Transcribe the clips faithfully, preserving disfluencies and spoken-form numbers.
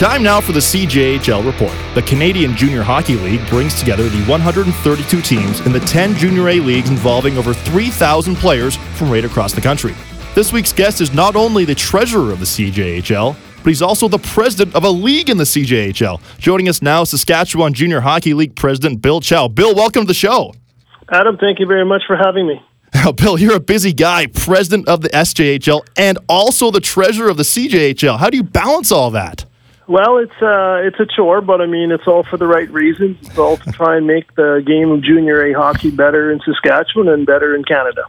Time now for the C J H L Report. The Canadian Junior Hockey League brings together the one hundred thirty-two teams in the ten Junior A leagues involving over three thousand players from right across the country. This week's guest is not only the treasurer of the C J H L, but he's also the president of a league in the C J H L. Joining us now is Saskatchewan Junior Hockey League President Bill Chow. Bill, welcome to the show. Adam, thank you very much for having me. Now, Bill, you're a busy guy, president of the S J H L and also the treasurer of the C J H L. How do you balance all that? Well, it's uh, it's a chore, but I mean, it's all for the right reasons. It's all to try and make the game of Junior A hockey better in Saskatchewan and better in Canada.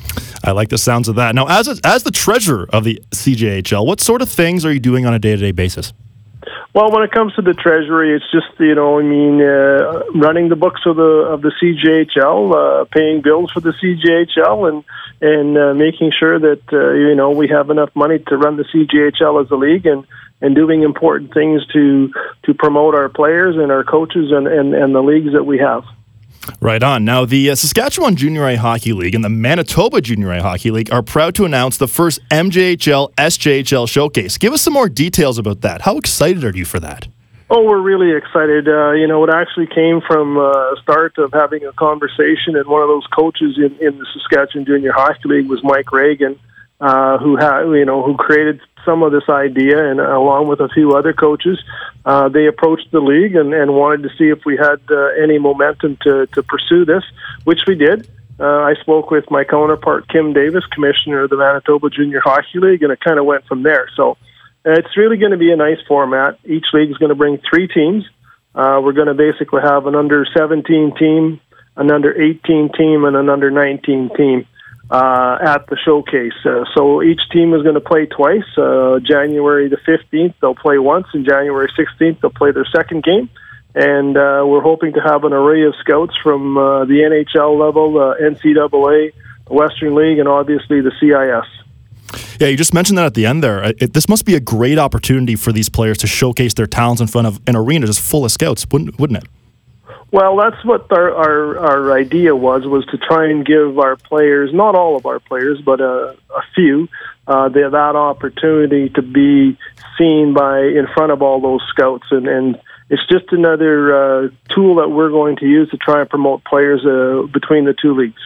I like the sounds of that. Now, as a, as the treasurer of the C J H L, what sort of things are you doing on a day-to-day basis? Well, when it comes to the treasury, it's just, you know, I mean, uh, running the books of the of the C J H L, uh, paying bills for the C J H L, and and uh, making sure that uh, you know we have enough money to run the C J H L as a league, and, and doing important things to to promote our players and our coaches and, and, and the leagues that we have. Right on. Now, the uh, Saskatchewan Junior A Hockey League and the Manitoba Junior A Hockey League are proud to announce the first M J H L S J H L showcase. Give us some more details about that. How excited are you for that? Oh, we're really excited. Uh, you know, it actually came from uh, a start of having a conversation, and one of those coaches in, in the Saskatchewan Junior Hockey League was Mike Reagan, uh, who had, you know, who created some of this idea, and uh, along with a few other coaches, uh, they approached the league and, and wanted to see if we had uh, any momentum to, to pursue this, which we did. Uh, I spoke with my counterpart, Kim Davis, commissioner of the Manitoba Junior Hockey League, and it kind of went from there. So uh, it's really going to be a nice format. Each league is going to bring three teams. Uh, we're going to basically have an under seventeen team, an under eighteen team, and an under nineteen team uh, at the showcase. Uh, so each team is going to play twice. Uh, January the fifteenth, they'll play once, and January sixteenth, they'll play their second game. And uh, we're hoping to have an array of scouts from uh, the N H L level, uh, N C double A, the Western League, and obviously the C I S. Yeah, you just mentioned that at the end there. It, this must be a great opportunity for these players to showcase their talents in front of an arena just full of scouts, wouldn't, wouldn't it? Well, that's what our, our our idea was, was to try and give our players, not all of our players, but a, a few, uh, they, that opportunity to be seen by in front of all those scouts. And, and it's just another uh, tool that we're going to use to try and promote players uh, between the two leagues.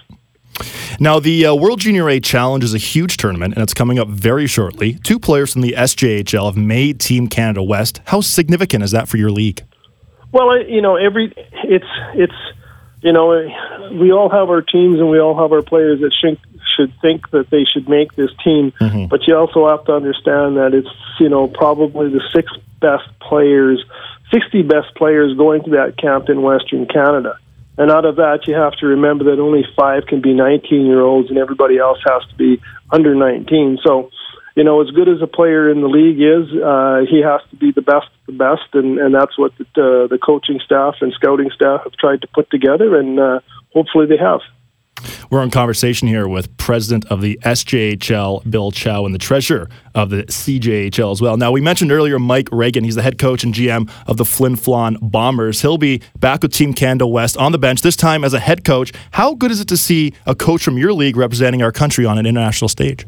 Now, the uh, World Junior A Challenge is a huge tournament, and it's coming up very shortly. Two players from the S J H L have made Team Canada West. How significant is that for your league? Well, you know, every it's it's you know, we all have our teams and we all have our players that should should think that they should make this team. Mm-hmm. But you also have to understand that it's, you know, probably the six best players, sixty best players going to that camp in Western Canada. And out of that, you have to remember that only five can be nineteen-year-olds, and everybody else has to be under nineteen. So, you know, as good as a player in the league is, uh, he has to be the best of the best, and, and that's what the, uh, the coaching staff and scouting staff have tried to put together, and uh, hopefully they have. We're in conversation here with President of the S J H L, Bill Chow, and the Treasurer of the C J H L as well. Now, we mentioned earlier Mike Reagan. He's the head coach and G M of the Flin Flon Bombers. He'll be back with Team Canada West on the bench, this time as a head coach. How good is it to see a coach from your league representing our country on an international stage?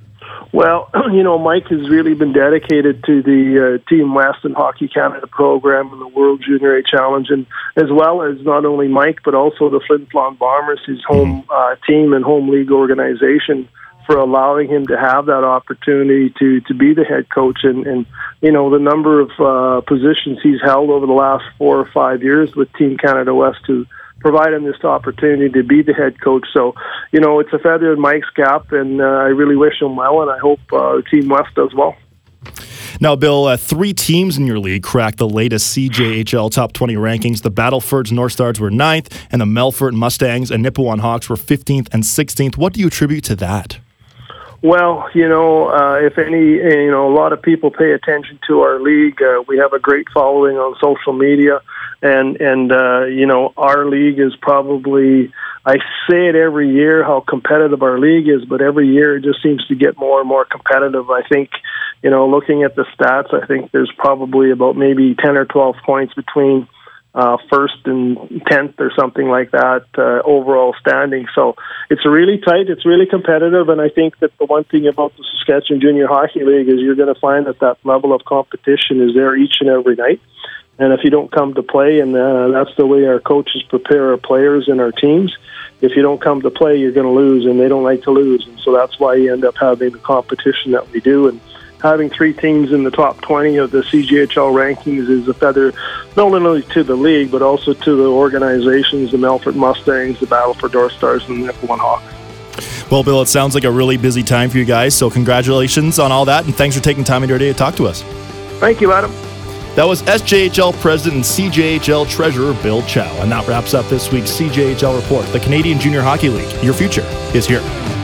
Well, you know, Mike has really been dedicated to the uh, Team West and Hockey Canada program and the World Junior A Challenge, and as well as not only Mike, but also the Flin Flon Bombers, his home uh, team and home league organization, for allowing him to have that opportunity to, to be the head coach. And, and, you know, the number of uh, positions he's held over the last four or five years with Team Canada West to provide him this opportunity to be the head coach. So, you know, it's a feather in Mike's cap, and uh, I really wish him well, and I hope uh, Team West does well. Now, Bill, uh, three teams in your league cracked the latest C J H L Top twenty rankings. The Battlefords North Stars were ninth, and the Melfort Mustangs and Nipawin Hawks were fifteenth and sixteenth. What do you attribute to that? Well, you know, uh, if any, you know, a lot of people pay attention to our league. Uh, we have a great following on social media, and and uh, you know, our league is probably, I say it every year how competitive our league is, but every year it just seems to get more and more competitive. I think, you know, looking at the stats, I think there's probably about maybe ten or twelve points between uh, first and tenth or something like that uh, overall standing. So it's really tight. It's really competitive. And I think that the one thing about the Saskatchewan Junior Hockey League is you're going to find that that level of competition is there each and every night. And if you don't come to play, and uh, that's the way our coaches prepare our players and our teams, if you don't come to play, you're going to lose, and they don't like to lose. And so that's why you end up having the competition that we do. And having three teams in the top twenty of the C J H L rankings is a feather not only to the league, but also to the organizations, the Melfort Mustangs, the Battleford North Stars, and the Nipawin Hawks. Well, Bill, it sounds like a really busy time for you guys, so congratulations on all that, and thanks for taking time in your day to talk to us. Thank you, Adam. That was S J H L President and C J H L Treasurer Bill Chow. And that wraps up this week's C J H L Report, the Canadian Junior Hockey League. Your future is here.